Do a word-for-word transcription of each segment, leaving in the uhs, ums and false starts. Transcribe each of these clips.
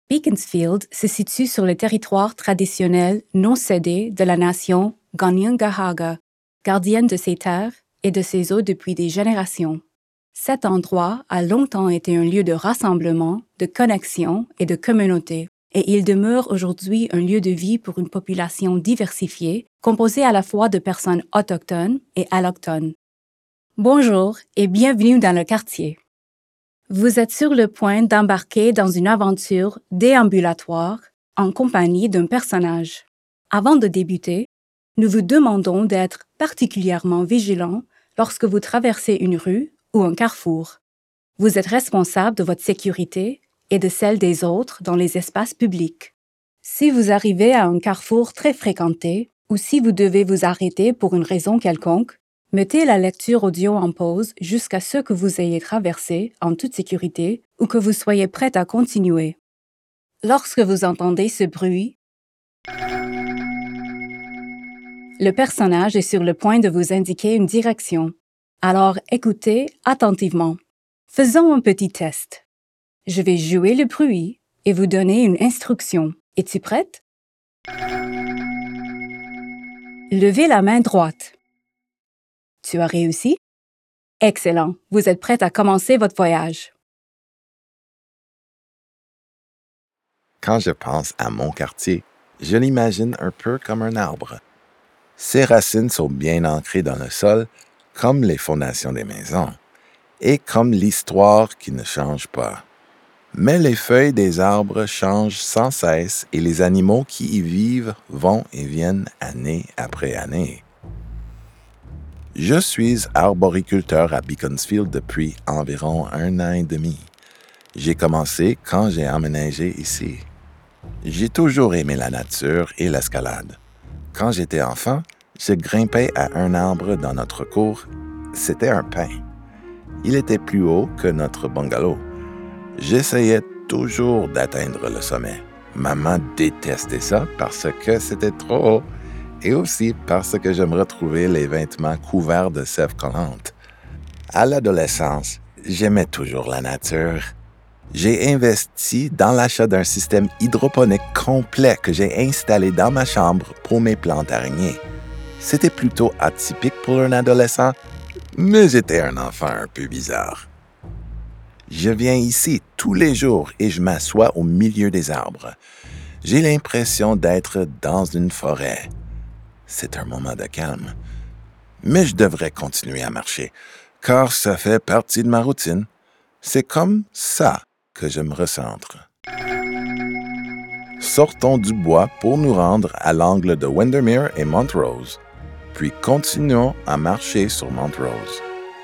Beaconsfield se situe sur le territoire traditionnel non cédé de la nation Kanien'kehá:ka, gardienne de ses terres et de ses eaux depuis des générations. Cet endroit a longtemps été un lieu de rassemblement, de connexion et de communauté, et il demeure aujourd'hui un lieu de vie pour une population diversifiée, composée à la fois de personnes autochtones et allochtones. Bonjour et bienvenue dans le quartier. Vous êtes sur le point d'embarquer dans une aventure déambulatoire en compagnie d'un personnage. Avant de débuter, nous vous demandons d'être particulièrement vigilant lorsque vous traversez une rue ou un carrefour. Vous êtes responsable de votre sécurité et de celle des autres dans les espaces publics. Si vous arrivez à un carrefour très fréquenté ou si vous devez vous arrêter pour une raison quelconque, mettez la lecture audio en pause jusqu'à ce que vous ayez traversé en toute sécurité ou que vous soyez prêt à continuer. Lorsque vous entendez ce bruit, le personnage est sur le point de vous indiquer une direction. Alors écoutez attentivement. Faisons un petit test. Je vais jouer le bruit et vous donner une instruction. Es-tu prête? Levez la main droite. Tu as réussi? Excellent. Vous êtes prête à commencer votre voyage. Quand je pense à mon quartier, je l'imagine un peu comme un arbre. Ses racines sont bien ancrées dans le sol, comme les fondations des maisons, et comme l'histoire qui ne change pas. Mais les feuilles des arbres changent sans cesse et les animaux qui y vivent vont et viennent année après année. Je suis arboriculteur à Beaconsfield depuis environ un an et demi. J'ai commencé quand j'ai emménagé ici. J'ai toujours aimé la nature et l'escalade. Quand j'étais enfant, je grimpais à un arbre dans notre cour. C'était un pin. Il était plus haut que notre bungalow. J'essayais toujours d'atteindre le sommet. Maman détestait ça parce que c'était trop haut. Et aussi parce que je me retrouvais les vêtements couverts de sève collante. À l'adolescence, j'aimais toujours la nature. J'ai investi dans l'achat d'un système hydroponique complet que j'ai installé dans ma chambre pour mes plantes araignées. C'était plutôt atypique pour un adolescent, mais j'étais un enfant un peu bizarre. Je viens ici tous les jours et je m'assois au milieu des arbres. J'ai l'impression d'être dans une forêt. C'est un moment de calme. Mais je devrais continuer à marcher, car ça fait partie de ma routine. C'est comme ça que je me recentre. Sortons du bois pour nous rendre à l'angle de Windermere et Montrose, puis continuons à marcher sur Montrose.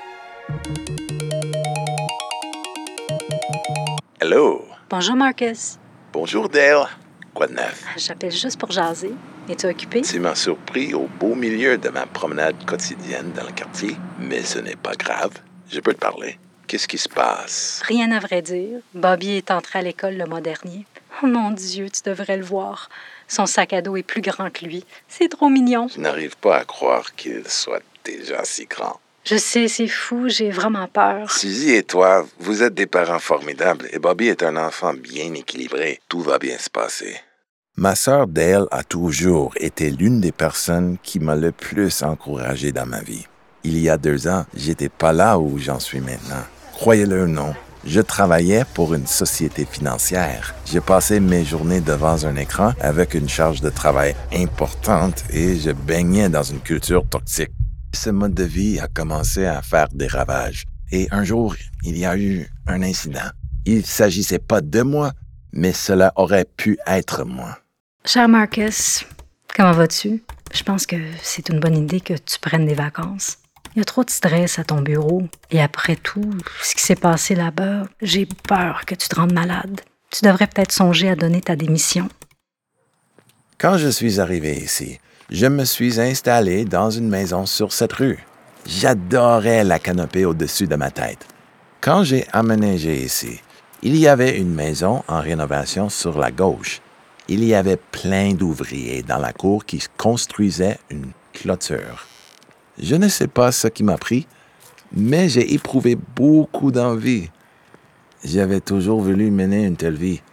Hello! Bonjour Marcus. Bonjour Dale. Quoi de neuf? J'appelle juste pour jaser. Es-tu occupé? Tu m'as surpris au beau milieu de ma promenade quotidienne dans le quartier, mais ce n'est pas grave. Je peux te parler. Qu'est-ce qui se passe? Rien à vrai dire. Bobby est entré à l'école le mois dernier. Oh mon Dieu, tu devrais le voir. Son sac à dos est plus grand que lui. C'est trop mignon. Je n'arrive pas à croire qu'il soit déjà si grand. Je sais, c'est fou. J'ai vraiment peur. Suzy et toi, vous êtes des parents formidables et Bobby est un enfant bien équilibré. Tout va bien se passer. Ma sœur Dale a toujours été l'une des personnes qui m'a le plus encouragé dans ma vie. Il y a deux ans, j'étais pas là où j'en suis maintenant. Croyez-le ou non, je travaillais pour une société financière. J'ai passé mes journées devant un écran avec une charge de travail importante et je baignais dans une culture toxique. Ce mode de vie a commencé à faire des ravages. Et un jour, il y a eu un incident. Il ne s'agissait pas de moi, mais cela aurait pu être moi. Cher Marcus, comment vas-tu? Je pense que c'est une bonne idée que tu prennes des vacances. Il y a trop de stress à ton bureau. Et après tout, ce qui s'est passé là-bas, j'ai peur que tu te rendes malade. Tu devrais peut-être songer à donner ta démission. Quand je suis arrivé ici, je me suis installé dans une maison sur cette rue. J'adorais la canopée au-dessus de ma tête. Quand j'ai aménagé ici, il y avait une maison en rénovation sur la gauche. Il y avait plein d'ouvriers dans la cour qui construisaient une clôture. Je ne sais pas ce qui m'a pris, mais j'ai éprouvé beaucoup d'envie. J'avais toujours voulu mener une telle vie.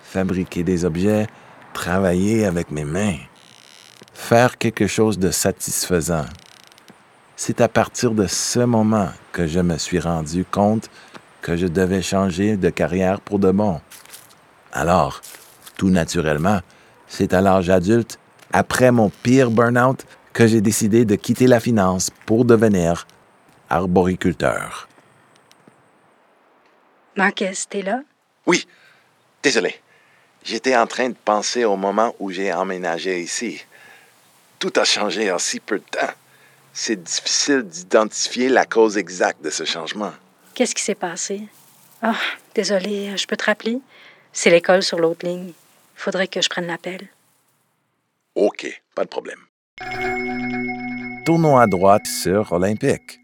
fabriquer des objets, travailler avec mes mains, faire quelque chose de satisfaisant. C'est à partir de ce moment que je me suis rendu compte que je devais changer de carrière pour de bon. Alors, tout naturellement, c'est à l'âge adulte, après mon pire burn-out, que j'ai décidé de quitter la finance pour devenir arboriculteur. Marcus, t'es là? Oui, désolé. J'étais en train de penser au moment où j'ai emménagé ici. Tout a changé en si peu de temps. C'est difficile d'identifier la cause exacte de ce changement. Qu'est-ce qui s'est passé? Ah, oh, désolé, je peux te rappeler? C'est l'école sur l'autre ligne. Il faudrait que je prenne l'appel. OK, pas de problème. Tournons à droite sur Olympique.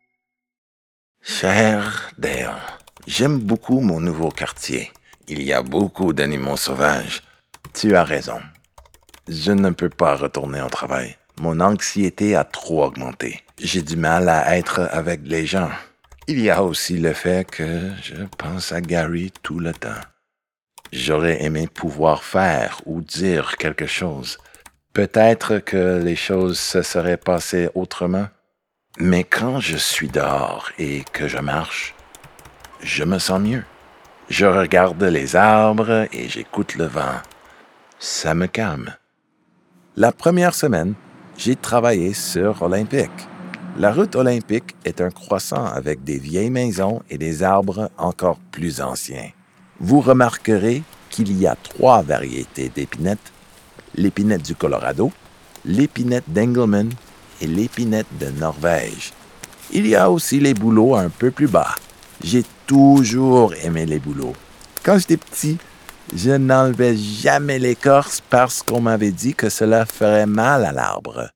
Cher Dale, j'aime beaucoup mon nouveau quartier. Il y a beaucoup d'animaux sauvages. Tu as raison. Je ne peux pas retourner au travail. Mon anxiété a trop augmenté. J'ai du mal à être avec les gens. Il y a aussi le fait que je pense à Gary tout le temps. J'aurais aimé pouvoir faire ou dire quelque chose. Peut-être que les choses se seraient passées autrement. Mais quand je suis dehors et que je marche, je me sens mieux. Je regarde les arbres et j'écoute le vent. Ça me calme. La première semaine, j'ai travaillé sur Olympique. La route Olympique est un croissant avec des vieilles maisons et des arbres encore plus anciens. Vous remarquerez qu'il y a trois variétés d'épinettes. L'épinette du Colorado, l'épinette d'Engelmann et l'épinette de Norvège. Il y a aussi les bouleaux un peu plus bas. J'ai toujours aimé les bouleaux. Quand j'étais petit, je n'enlevais jamais l'écorce parce qu'on m'avait dit que cela ferait mal à l'arbre.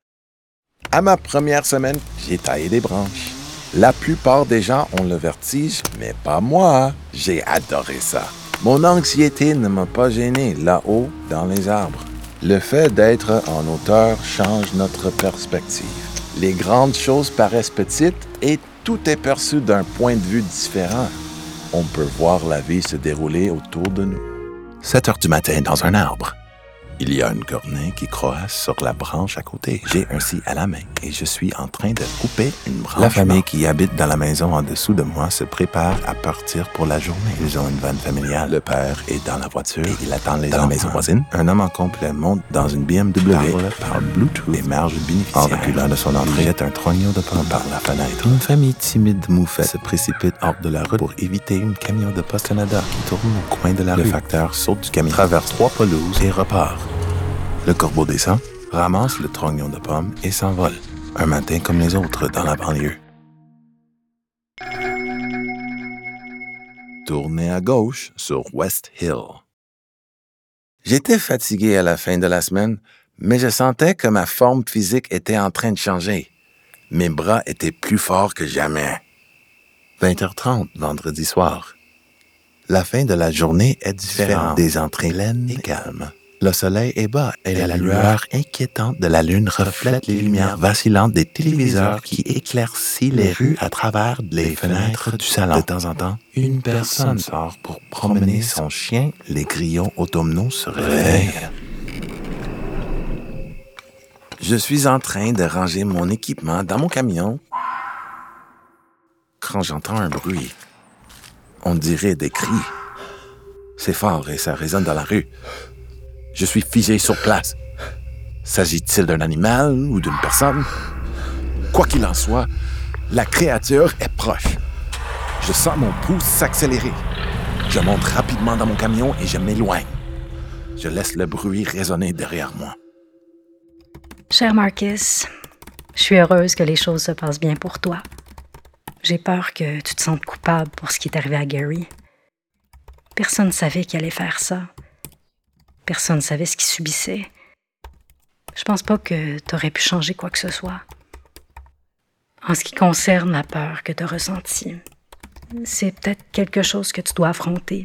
À ma première semaine, j'ai taillé des branches. La plupart des gens ont le vertige, mais pas moi. J'ai adoré ça. Mon anxiété ne m'a pas gêné là-haut dans les arbres. Le fait d'être en hauteur change notre perspective. Les grandes choses paraissent petites et tout est perçu d'un point de vue différent. On peut voir la vie se dérouler autour de nous. sept heures du matin dans un arbre. Il y a une cornée qui croasse sur la branche à côté. J'ai un scie à la main et je suis en train de couper une branche. La famille qui habite dans la maison en dessous de moi se prépare à partir pour la journée. Ils ont une vanne familiale. Le père est dans la voiture et il attend les dans enfants. La maison voisine. Un homme en complet monte dans une B M W parle par Bluetooth et marge bénéficiaire. En reculant de son entrée, jette un trognon de pomme par la fenêtre. Une famille timide moufette se précipite hors de la route pour éviter une camion de Post Canada qui tourne au coin de la rue. Le facteur saute du camion, traverse trois pelouses et repart. Le corbeau descend, ramasse le trognon de pomme et s'envole. Un matin comme les autres dans la banlieue. Tournez à gauche sur West Hill. J'étais fatigué à la fin de la semaine, mais je sentais que ma forme physique était en train de changer. Mes bras étaient plus forts que jamais. vingt heures trente vendredi soir. La fin de la journée est différente. Des entrées pleines et calmes. Le soleil est bas et la lueur inquiétante de la lune reflète les lumières vacillantes des téléviseurs qui éclaircissent les rues à travers les fenêtres du salon. De temps en temps, une personne sort pour promener son chien. Les grillons automnaux se réveillent. Je suis en train de ranger mon équipement dans mon camion quand j'entends un bruit. On dirait des cris. C'est fort et ça résonne dans la rue. Je suis figé sur place. S'agit-il d'un animal ou d'une personne? Quoi qu'il en soit, la créature est proche. Je sens mon pouls s'accélérer. Je monte rapidement dans mon camion et je m'éloigne. Je laisse le bruit résonner derrière moi. Cher Marcus, je suis heureuse que les choses se passent bien pour toi. J'ai peur que tu te sentes coupable pour ce qui est arrivé à Gary. Personne ne savait qu'il allait faire ça. Personne ne savait ce qu'il subissait. Je pense pas que tu aurais pu changer quoi que ce soit. En ce qui concerne la peur que tu as ressentie, c'est peut-être quelque chose que tu dois affronter.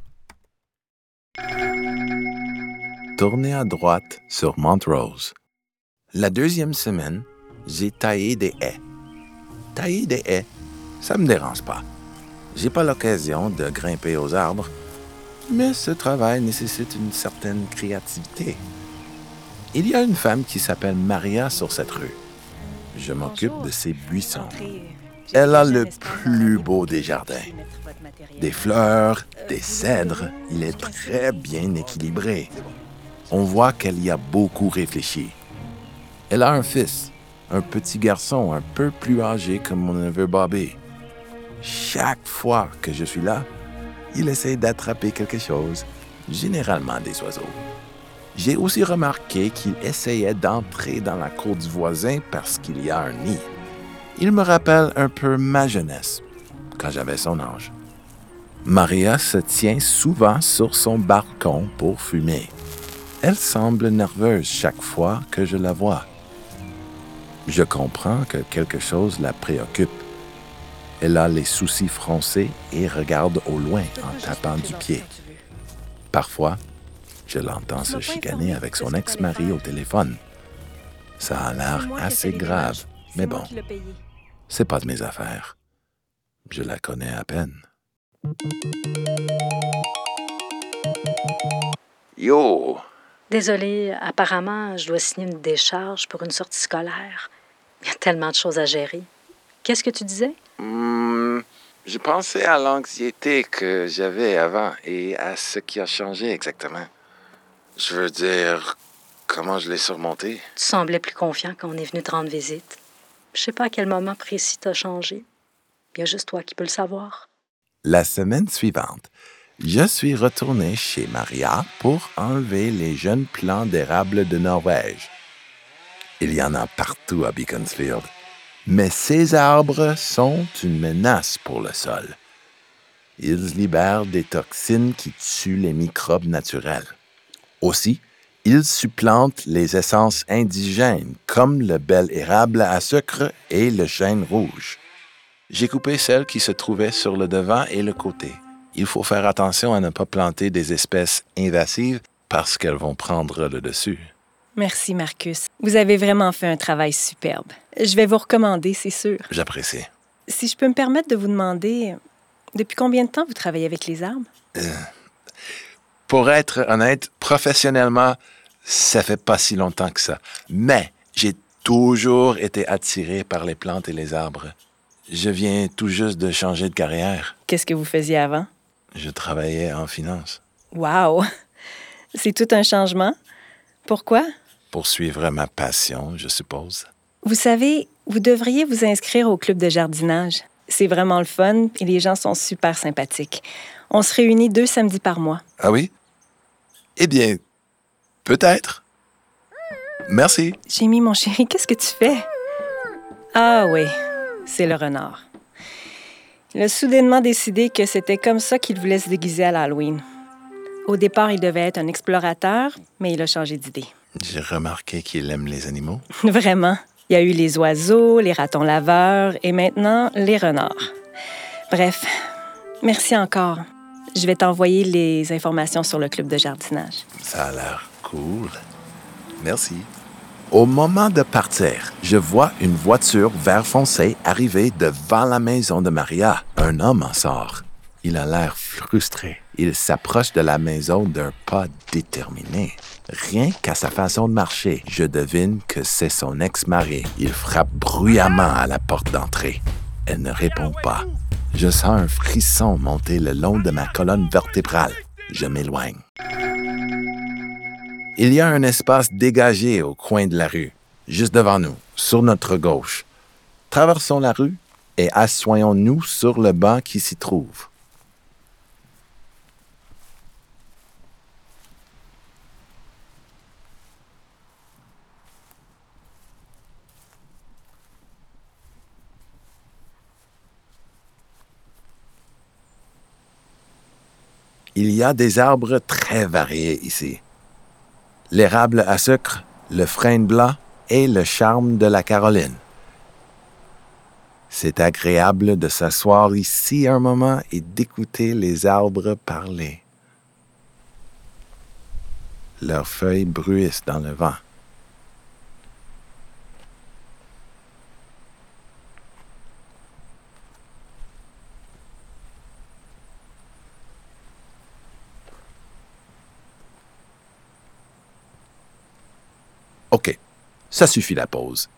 Tournez à droite sur Montrose. La deuxième semaine, j'ai taillé des haies. Tailler des haies, ça me dérange pas. J'ai pas l'occasion de grimper aux arbres. Mais ce travail nécessite une certaine créativité. Il y a une femme qui s'appelle Maria sur cette rue. Je m'occupe de ses buissons. Elle a le plus beau des jardins. Des fleurs, des cèdres. Il est très bien équilibré. On voit qu'elle y a beaucoup réfléchi. Elle a un fils, un petit garçon un peu plus âgé que mon neveu Bobby. Chaque fois que je suis là, il essaie d'attraper quelque chose, généralement des oiseaux. J'ai aussi remarqué qu'il essayait d'entrer dans la cour du voisin parce qu'il y a un nid. Il me rappelle un peu ma jeunesse, quand j'avais son âge. Maria se tient souvent sur son balcon pour fumer. Elle semble nerveuse chaque fois que je la vois. Je comprends que quelque chose la préoccupe. Elle a les sourcils froncés et regarde au loin en tapant du pied. Parfois, je l'entends se chicaner avec son ex-mari au téléphone. Ça a l'air assez grave, mais bon, c'est pas de mes affaires. Je la connais à peine. Yo! Désolée, apparemment, je dois signer une décharge pour une sortie scolaire. Il y a tellement de choses à gérer. Qu'est-ce que tu disais? Hmm, je pensais à l'anxiété que j'avais avant et à ce qui a changé exactement. Je veux dire, comment je l'ai surmonté? Tu semblais plus confiant quand on est venu te rendre visite. Je sais pas à quel moment précis t'as changé. Il y a juste toi qui peux le savoir. La semaine suivante, je suis retourné chez Maria pour enlever les jeunes plants d'érable de Norvège. Il y en a partout à Beaconsfield, mais ces arbres sont une menace pour le sol. Ils libèrent des toxines qui tuent les microbes naturels. Aussi, ils supplantent les essences indigènes comme le bel érable à sucre et le chêne rouge. J'ai coupé celles qui se trouvaient sur le devant et le côté. Il faut faire attention à ne pas planter des espèces invasives parce qu'elles vont prendre le dessus. Merci, Marcus. Vous avez vraiment fait un travail superbe. Je vais vous recommander, c'est sûr. J'apprécie. Si je peux me permettre de vous demander, depuis combien de temps vous travaillez avec les arbres? Euh, pour être honnête, professionnellement, ça fait pas si longtemps que ça. Mais j'ai toujours été attiré par les plantes et les arbres. Je viens tout juste de changer de carrière. Qu'est-ce que vous faisiez avant? Je travaillais en finance. Wow! C'est tout un changement. Pourquoi? Pour suivre ma passion, je suppose. Vous savez, vous devriez vous inscrire au club de jardinage. C'est vraiment le fun et les gens sont super sympathiques. On se réunit deux samedis par mois. Ah oui? Eh bien, peut-être. Merci. Jamie, mon chéri, qu'est-ce que tu fais? Ah oui, c'est le renard. Il a soudainement décidé que c'était comme ça qu'il voulait se déguiser à l'Halloween. Au départ, il devait être un explorateur, mais il a changé d'idée. J'ai remarqué qu'il aime les animaux. Vraiment. Il y a eu les oiseaux, les ratons laveurs et maintenant les renards. Bref, merci encore. Je vais t'envoyer les informations sur le club de jardinage. Ça a l'air cool. Merci. Au moment de partir, je vois une voiture vert foncé arriver devant la maison de Maria. Un homme en sort. Il a l'air frustré. Il s'approche de la maison d'un pas déterminé. Rien qu'à sa façon de marcher, je devine que c'est son ex-mari. Il frappe bruyamment à la porte d'entrée. Elle ne répond pas. Je sens un frisson monter le long de ma colonne vertébrale. Je m'éloigne. Il y a un espace dégagé au coin de la rue, juste devant nous, sur notre gauche. Traversons la rue et assoyons-nous sur le banc qui s'y trouve. Il y a des arbres très variés ici. L'érable à sucre, le frêne blanc et le charme de la Caroline. C'est agréable de s'asseoir ici un moment et d'écouter les arbres parler. Leurs feuilles bruissent dans le vent. OK, ça suffit la pause.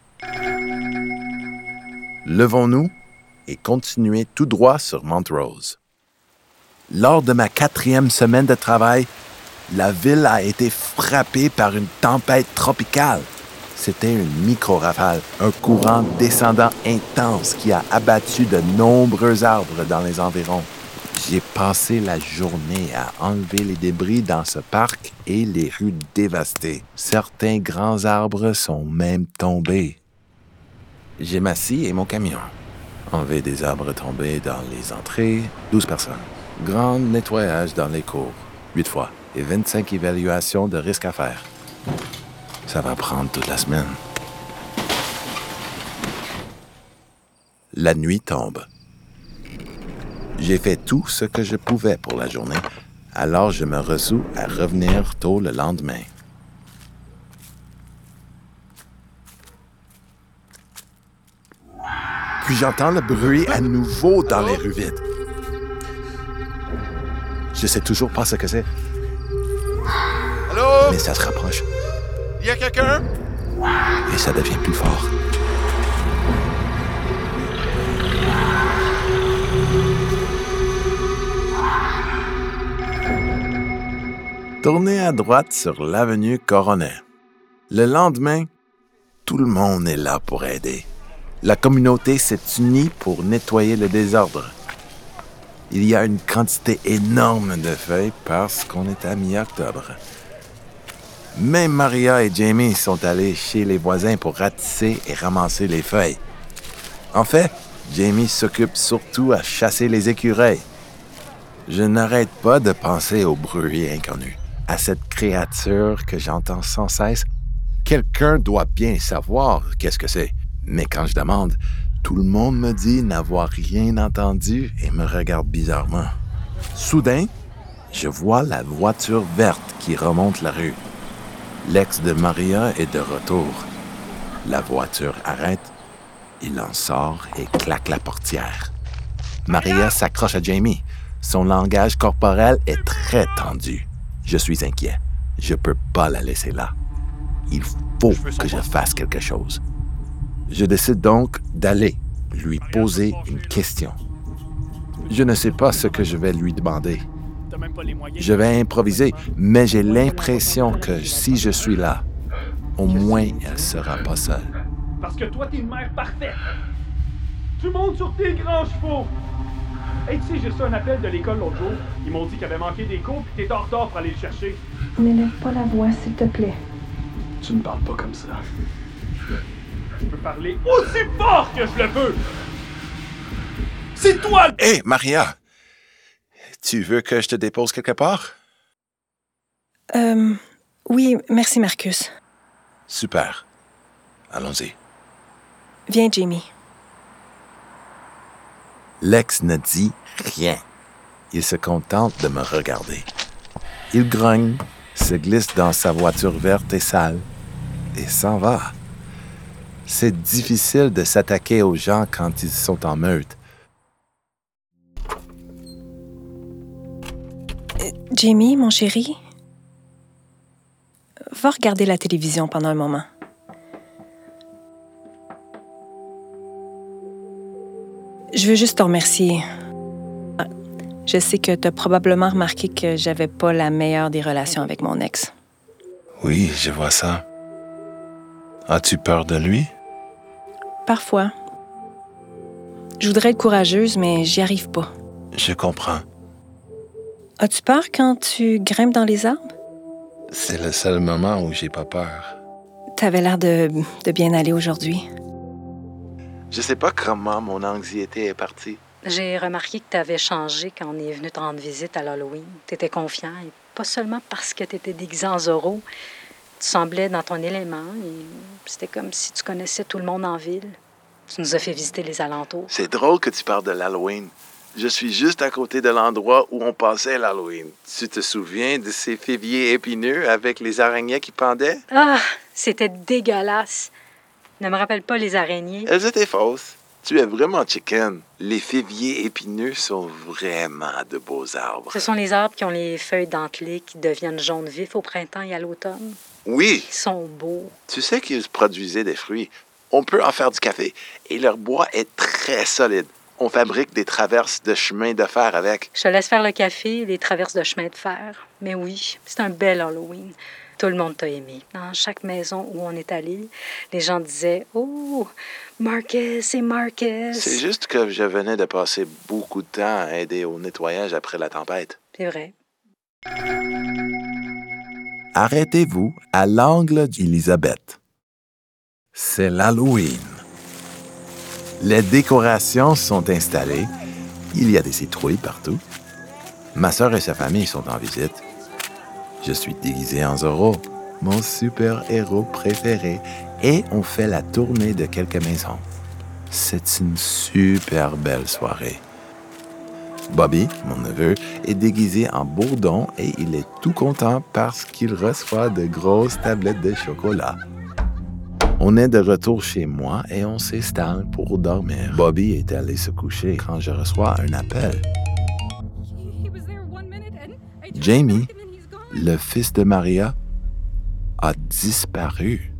Levons-nous et continuez tout droit sur Montrose. Lors de ma quatrième semaine de travail, la ville a été frappée par une tempête tropicale. C'était une micro-rafale, un courant descendant intense qui a abattu de nombreux arbres dans les environs. J'ai passé la journée à enlever les débris dans ce parc et les rues dévastées. Certains grands arbres sont même tombés. J'ai ma scie et mon camion. Enlever des arbres tombés dans les entrées, douze personnes. Grand nettoyage dans les cours, huit fois. Et vingt-cinq évaluations de risques à faire. Ça va prendre toute la semaine. La nuit tombe. J'ai fait tout ce que je pouvais pour la journée, alors je me resous à revenir tôt le lendemain. Puis j'entends le bruit à nouveau dans les rues vides. Je sais toujours pas ce que c'est. Allô? Mais ça se rapproche. Il y a quelqu'un? Et ça devient plus fort. Tournez à droite sur l'avenue Coronet. Le lendemain, tout le monde est là pour aider. La communauté s'est unie pour nettoyer le désordre. Il y a une quantité énorme de feuilles parce qu'on est à mi-octobre. Même Maria et Jamie sont allés chez les voisins pour ratisser et ramasser les feuilles. En fait, Jamie s'occupe surtout à chasser les écureuils. Je n'arrête pas de penser au bruit inconnu, à cette créature que j'entends sans cesse. Quelqu'un doit bien savoir qu'est-ce que c'est. Mais quand je demande, tout le monde me dit n'avoir rien entendu et me regarde bizarrement. Soudain, je vois la voiture verte qui remonte la rue. L'ex de Maria est de retour. La voiture arrête, il en sort et claque la portière. Maria s'accroche à Jamie. Son langage corporel est très tendu. Je suis inquiet. Je peux pas la laisser là. Il faut que je fasse quelque chose. Je décide donc d'aller lui poser une question. Je ne sais pas ce que je vais lui demander. Je vais improviser, mais j'ai l'impression que si je suis là, au moins elle sera pas seule. Parce que toi, t'es une mère parfaite. Tu montes sur tes grands chevaux. Hey, tu sais, j'ai reçu un appel de l'école l'autre jour. Ils m'ont dit qu'il avait manqué des cours et que t'étais en retard pour aller le chercher. N'élève pas la voix, s'il te plaît. Tu ne parles pas comme ça. Je peux parler aussi fort que je le veux. C'est toi le... Hé, hey, Maria! Tu veux que je te dépose quelque part? Euh... Oui, merci, Marcus. Super. Allons-y. Viens, Jamie. Lex ne dit rien. Il se contente de me regarder. Il grogne, se glisse dans sa voiture verte et sale et s'en va. C'est difficile de s'attaquer aux gens quand ils sont en meute. Euh, Jamie, mon chéri, va regarder la télévision pendant un moment. Je veux juste te remercier. Je sais que tu as probablement remarqué que j'avais pas la meilleure des relations avec mon ex. Oui, je vois ça. As-tu peur de lui? Parfois. Je voudrais être courageuse, mais j'y arrive pas. Je comprends. As-tu peur quand tu grimpes dans les arbres? C'est le seul moment où j'ai pas peur. T'avais l'air de, de bien aller aujourd'hui. Je sais pas comment mon anxiété est partie. J'ai remarqué que tu avais changé quand on est venu te rendre visite à l'Halloween. Tu étais confiant, et pas seulement parce que tu étais déguisé en Zorro. Tu semblais dans ton élément et c'était comme si tu connaissais tout le monde en ville. Tu nous as fait visiter les alentours. C'est drôle que tu parles de l'Halloween. Je suis juste à côté de l'endroit où on passait l'Halloween. Tu te souviens de ces féviers épineux avec les araignées qui pendaient? Ah, c'était dégueulasse. Ne me rappelle pas les araignées. Elles étaient fausses. Tu es vraiment chicken. Les féviers épineux sont vraiment de beaux arbres. Ce sont les arbres qui ont les feuilles dentelées qui deviennent jaunes vifs au printemps et à l'automne. Oui. Ils sont beaux. Tu sais qu'ils produisaient des fruits. On peut en faire du café. Et leur bois est très solide. On fabrique des traverses de chemin de fer avec. Je te laisse faire le café et les traverses de chemin de fer. Mais oui, c'est un bel Halloween. Tout le monde t'a aimé. Dans chaque maison où on est allé, les gens disaient « Oh, Marcus, c'est Marcus! » C'est juste que je venais de passer beaucoup de temps à aider au nettoyage après la tempête. C'est vrai. Arrêtez-vous à l'angle d'Elisabeth. C'est l'Halloween. Les décorations sont installées. Il y a des citrouilles partout. Ma sœur et sa famille sont en visite. Je suis déguisé en Zorro, mon super-héros préféré, et on fait la tournée de quelques maisons. C'est une super belle soirée. Bobby, mon neveu, est déguisé en bourdon et il est tout content parce qu'il reçoit de grosses tablettes de chocolat. On est de retour chez moi et on s'installe pour dormir. Bobby est allé se coucher quand je reçois un appel. Jamie, le fils de Maria, a disparu.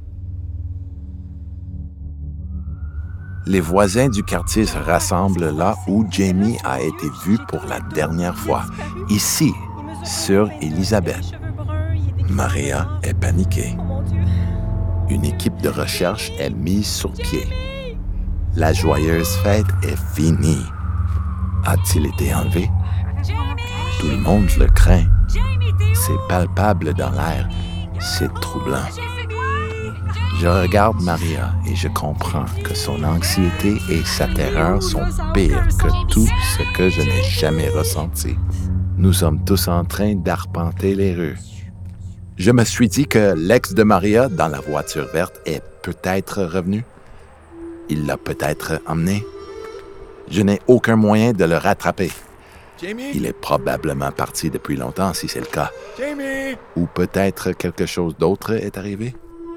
Les voisins du quartier se rassemblent là où Jamie a été vu pour la dernière fois, ici, sur Elisabeth. Maria est paniquée. Une équipe de recherche est mise sur pied. La joyeuse fête est finie. A-t-il été enlevé? Tout le monde le craint. C'est palpable dans l'air. C'est troublant. Je regarde Maria et je comprends que son anxiété et sa terreur sont pires que tout ce que je n'ai jamais ressenti. Nous sommes tous en train d'arpenter les rues. Je me suis dit que l'ex de Maria dans la voiture verte est peut-être revenu. Il l'a peut-être emmené. Je n'ai aucun moyen de le rattraper. Jamie? Il est probablement parti depuis longtemps si c'est le cas. Jamie! Ou peut-être quelque chose d'autre est arrivé.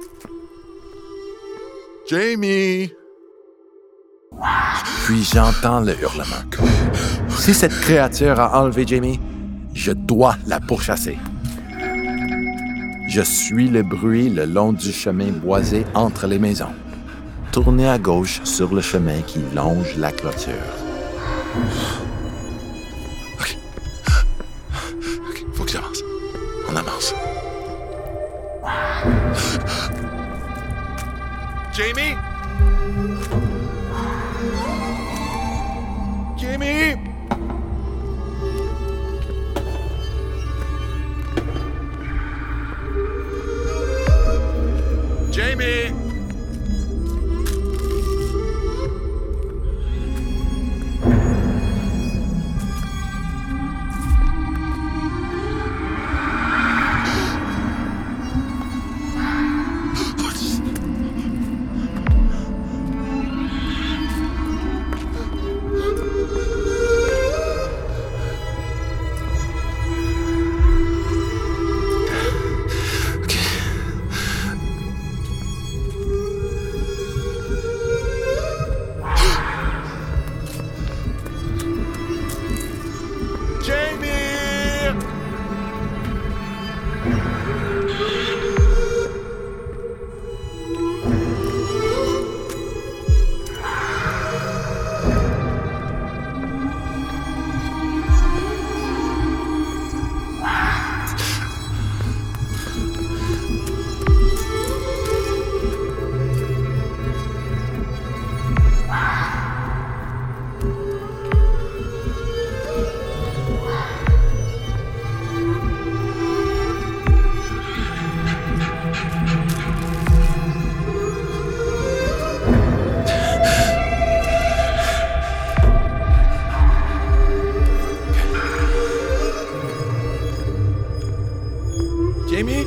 Jamie! Puis j'entends le hurlement. Si cette créature a enlevé Jamie, je dois la pourchasser. Je suis le bruit le long du chemin boisé entre les maisons. Tournez à gauche sur le chemin qui longe la clôture. OK. OK, faut que j'avance. On avance. Jamie? Jamie? Jamie? Jamie?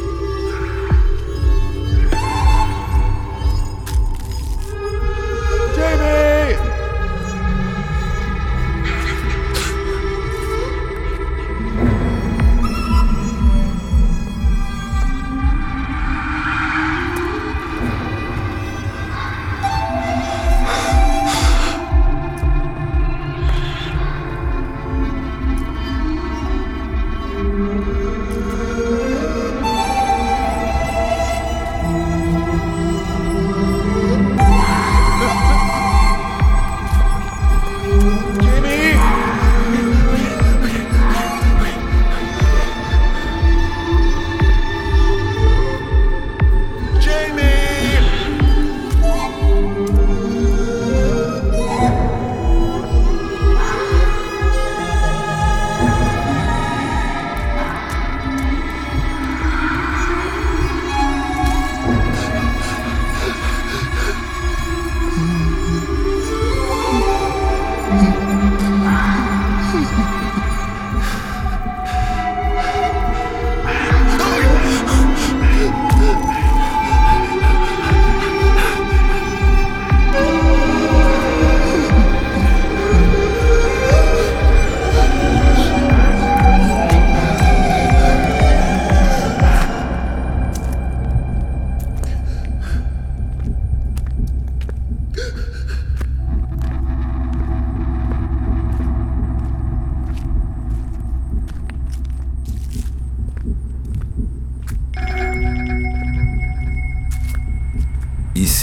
Jamie!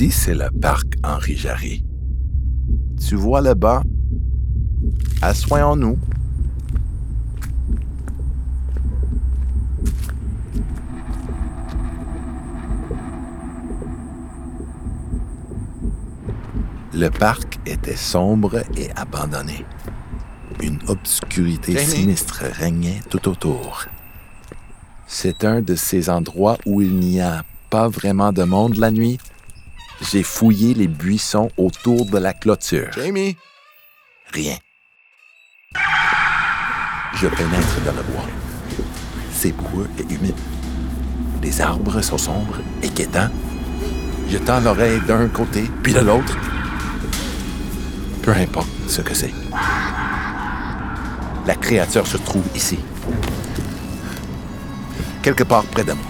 Ici, c'est le parc Henri Jarry. Tu vois le banc? Assoyons-nous. Le parc était sombre et abandonné. Une obscurité Jamie. sinistre régnait tout autour. C'est un de ces endroits où il n'y a pas vraiment de monde la nuit. J'ai fouillé les buissons autour de la clôture. Jamie! Rien. Je pénètre dans le bois. C'est boueux et humide. Les arbres sont sombres et guettants. Je tends l'oreille d'un côté, puis de l'autre. Peu importe ce que c'est. La créature se trouve ici. Quelque part près de moi.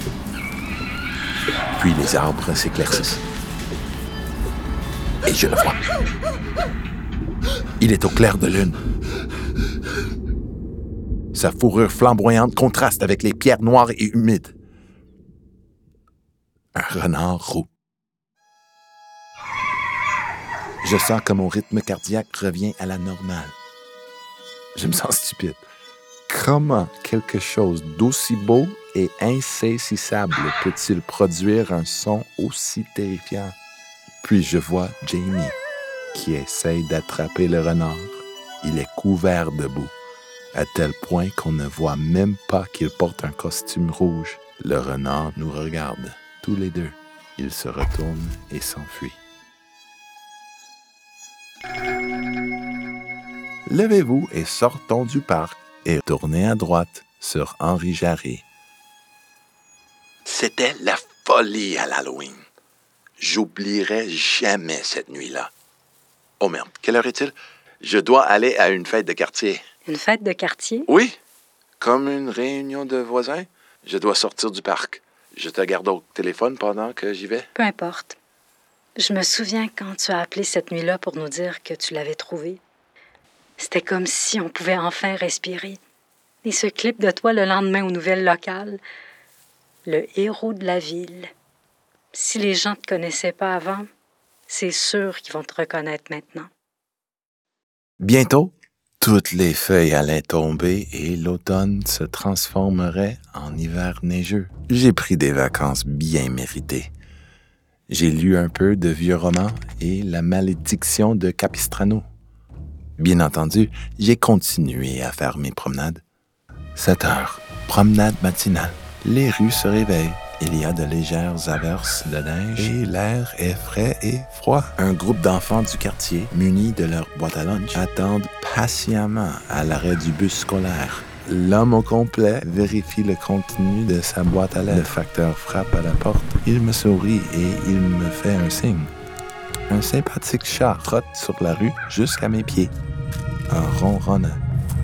Puis les arbres s'éclaircissent. Et je le vois. Il est au clair de lune. Sa fourrure flamboyante contraste avec les pierres noires et humides. Un renard roux. Je sens que mon rythme cardiaque revient à la normale. Je me sens stupide. Comment quelque chose d'aussi beau et insaisissable peut-il produire un son aussi terrifiant? Puis je vois Jamie qui essaye d'attraper le renard. Il est couvert de boue, à tel point qu'on ne voit même pas qu'il porte un costume rouge. Le renard nous regarde, tous les deux. Il se retourne et s'enfuit. Levez-vous et sortons du parc et tournez à droite sur Henri Jarry. C'était la folie à l'Halloween. J'oublierai jamais cette nuit-là. Oh merde, quelle heure est-il? Je dois aller à une fête de quartier. Une fête de quartier? Oui, comme une réunion de voisins. Je dois sortir du parc. Je te garde au téléphone pendant que j'y vais. Peu importe. Je me souviens quand tu as appelé cette nuit-là pour nous dire que tu l'avais trouvé. C'était comme si on pouvait enfin respirer. Et ce clip de toi le lendemain aux nouvelles locales, le héros de la ville. Si les gens ne te connaissaient pas avant, c'est sûr qu'ils vont te reconnaître maintenant. Bientôt, toutes les feuilles allaient tomber et l'automne se transformerait en hiver neigeux. J'ai pris des vacances bien méritées. J'ai lu un peu de vieux romans et La malédiction de Capistrano. Bien entendu, j'ai continué à faire mes promenades. sept heures, promenade matinale. Les rues se réveillent. Il y a de légères averses de neige et l'air est frais et froid. Un groupe d'enfants du quartier, munis de leur boîte à lunch, attendent patiemment à l'arrêt du bus scolaire. L'homme au complet vérifie le contenu de sa boîte à lettres. Le facteur frappe à la porte. Il me sourit et il me fait un signe. Un sympathique chat trotte sur la rue jusqu'à mes pieds, en ronronnant.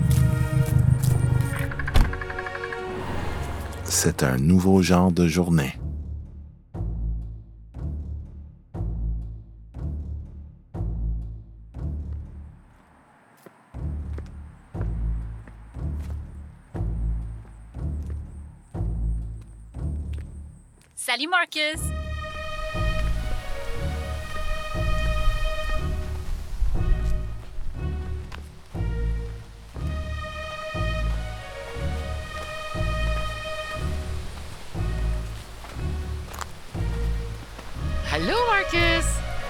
C'est un nouveau genre de journée. Salut Marcus! Allô Marcus!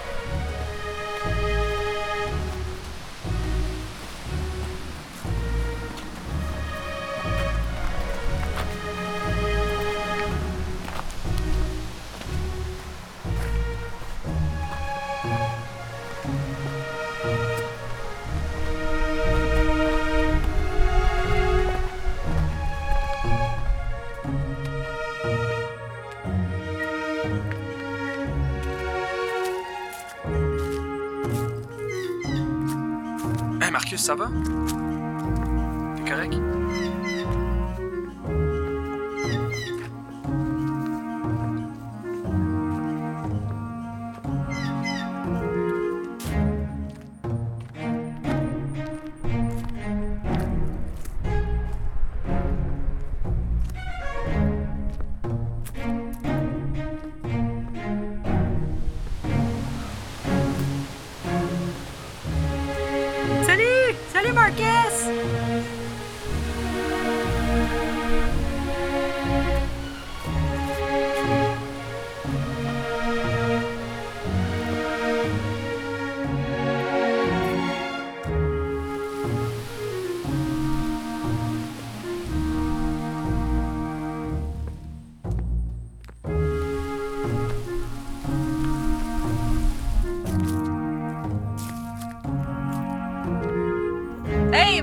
Hey Marcus, ça va? T'es correct?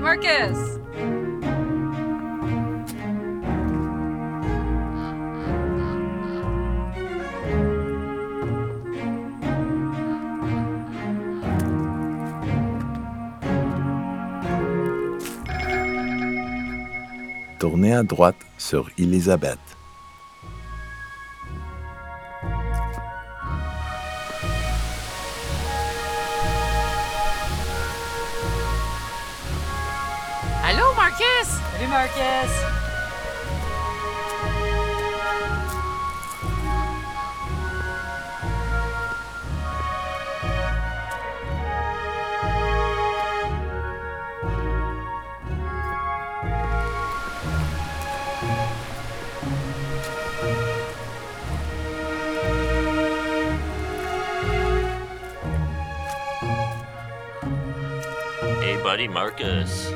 Marcus! Tournez à droite sur Elizabeth. Allô, Marcus? Salut, Marcus! Hey, buddy, Marcus.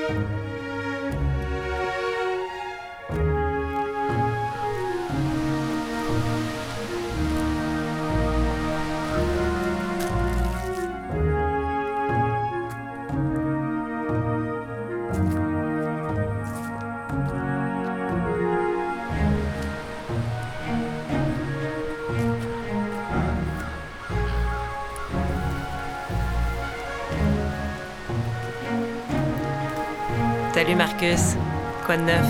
Salut Marcus. Quoi de neuf?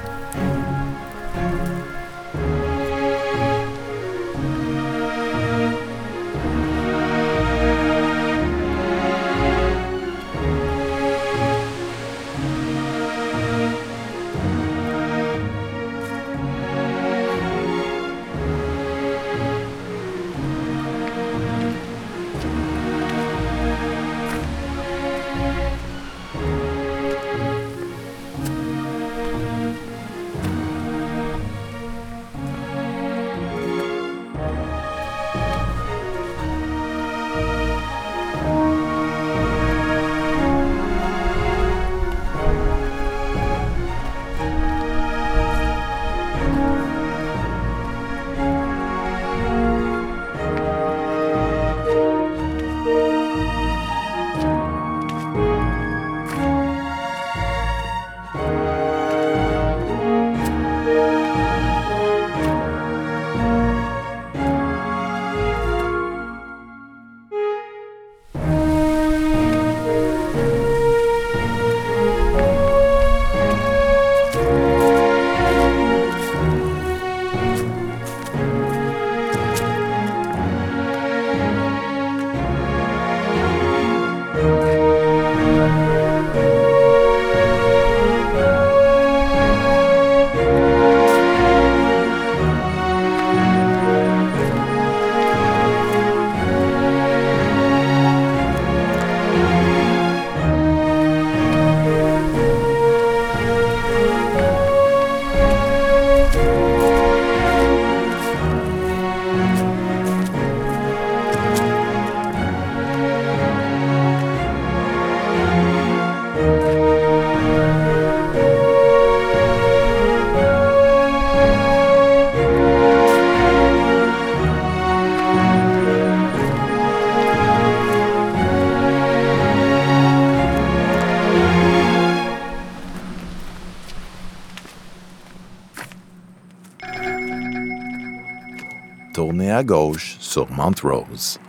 Tournez à gauche sur Montrose.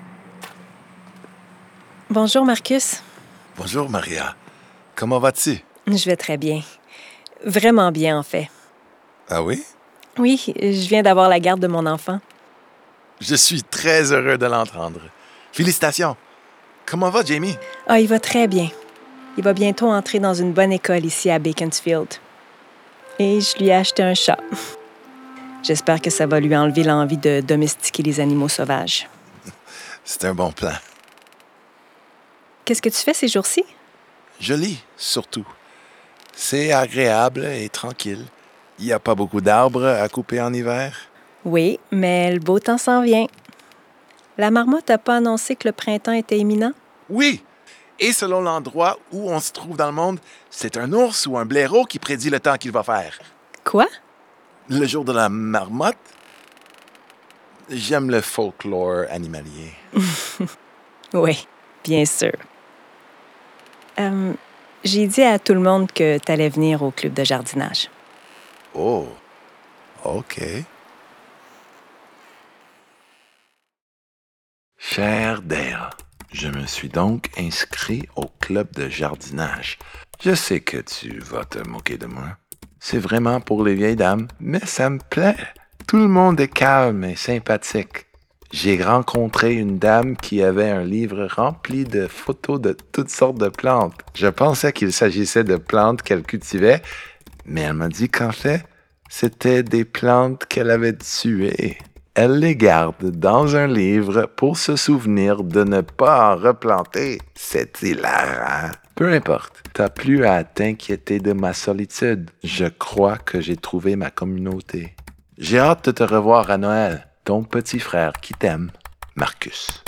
Bonjour Marcus. Bonjour Maria. Comment vas-tu? Je vais très bien. Vraiment bien en fait. Ah oui? Oui, je viens d'avoir la garde de mon enfant. Je suis très heureux de l'entendre. Félicitations. Comment va Jamie? Ah, il va très bien. Il va bientôt entrer dans une bonne école ici à Beaconsfield. Et je lui ai acheté un chat. J'espère que ça va lui enlever l'envie de domestiquer les animaux sauvages. C'est un bon plan. Qu'est-ce que tu fais ces jours-ci? Je lis, surtout. C'est agréable et tranquille. Il n'y a pas beaucoup d'arbres à couper en hiver. Oui, mais le beau temps s'en vient. La marmotte n'a pas annoncé que le printemps était imminent? Oui! Et selon l'endroit où on se trouve dans le monde, c'est un ours ou un blaireau qui prédit le temps qu'il va faire. Quoi? Le jour de la marmotte? J'aime le folklore animalier. Oui, bien sûr. Euh, J'ai dit à tout le monde que tu allais venir au club de jardinage. Oh, OK. Cher Dale, je me suis donc inscrit au club de jardinage. Je sais que tu vas te moquer de moi. C'est vraiment pour les vieilles dames, mais ça me plaît. Tout le monde est calme et sympathique. J'ai rencontré une dame qui avait un livre rempli de photos de toutes sortes de plantes. Je pensais qu'il s'agissait de plantes qu'elle cultivait, mais elle m'a dit qu'en fait, c'était des plantes qu'elle avait tuées. Elle les garde dans un livre pour se souvenir de ne pas en replanter. C'est hilarant. Peu importe, t'as plus à t'inquiéter de ma solitude. Je crois que j'ai trouvé ma communauté. J'ai hâte de te revoir à Noël. Ton petit frère qui t'aime, Marcus.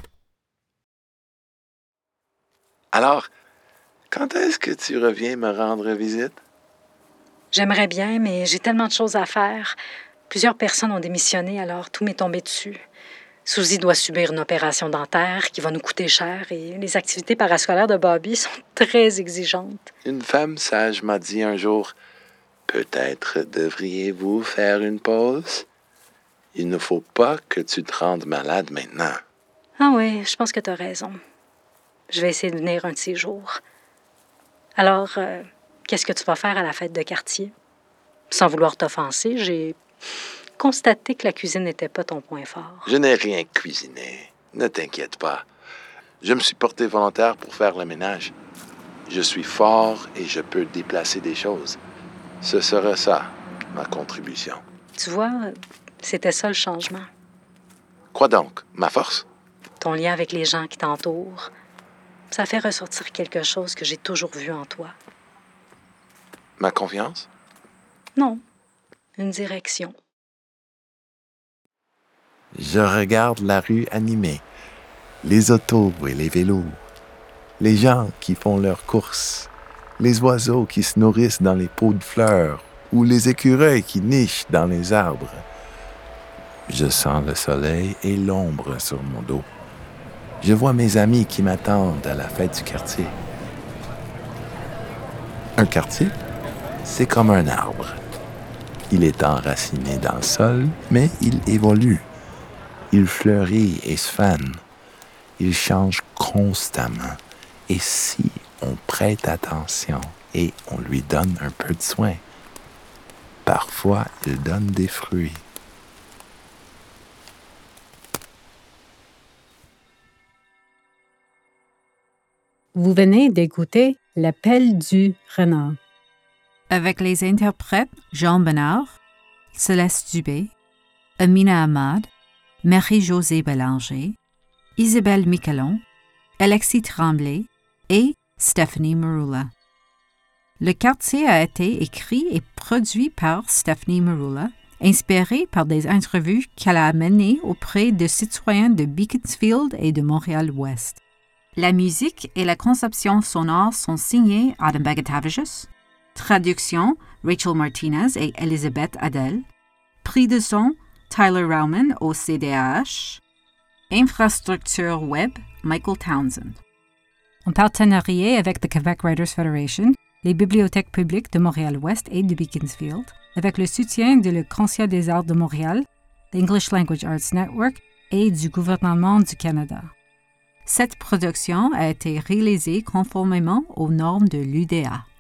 Alors, quand est-ce que tu reviens me rendre visite? J'aimerais bien, mais j'ai tellement de choses à faire. Plusieurs personnes ont démissionné, alors tout m'est tombé dessus. Suzy doit subir une opération dentaire qui va nous coûter cher et les activités parascolaires de Bobby sont très exigeantes. Une femme sage m'a dit un jour, « Peut-être devriez-vous faire une pause? Il ne faut pas que tu te rendes malade maintenant. » Ah oui, je pense que tu as raison. Je vais essayer de venir un de ces jours. Alors, euh, qu'est-ce que tu vas faire à la fête de quartier? Sans vouloir t'offenser, j'ai constaté que la cuisine n'était pas ton point fort. Je n'ai rien cuisiné. Ne t'inquiète pas. Je me suis porté volontaire pour faire le ménage. Je suis fort et je peux déplacer des choses. Ce sera ça, ma contribution. Tu vois, c'était ça le changement. Quoi donc? Ma force? Ton lien avec les gens qui t'entourent. Ça fait ressortir quelque chose que j'ai toujours vu en toi. Ma confiance? Non, une direction. Je regarde la rue animée, les autos et les vélos, les gens qui font leurs courses, les oiseaux qui se nourrissent dans les pots de fleurs ou les écureuils qui nichent dans les arbres. Je sens le soleil et l'ombre sur mon dos. Je vois mes amis qui m'attendent à la fête du quartier. Un quartier, c'est comme un arbre. Il est enraciné dans le sol, mais il évolue. Il fleurit et se fane. Il change constamment. Et si on prête attention et on lui donne un peu de soin, parfois il donne des fruits. Vous venez d'écouter L'appel du renard. Avec les interprètes Jean Benard, Céleste Dubé, Amina Ahmad, Marie-Josée Bélanger, Isabelle Miquelon, Alexis Tremblay et Stephanie Meroula. Le quartier a été écrit et produit par Stephanie Meroula, inspiré par des entrevues qu'elle a menées auprès de citoyens de Beaconsfield et de Montréal-Ouest. La musique et la conception sonore sont signées Adam Bagatavichus. Traduction Rachel Martinez et Elisabeth Adel. Prix de son Tyler Rauman au C D A H. Infrastructure web Michael Townsend. En partenariat avec the Quebec Writers Federation, les bibliothèques publiques de Montréal-Ouest et de Beaconsfield, avec le soutien de le Conseil des arts de Montréal, l'English Language Arts Network et du gouvernement du Canada. Cette production a été réalisée conformément aux normes de l'U D A.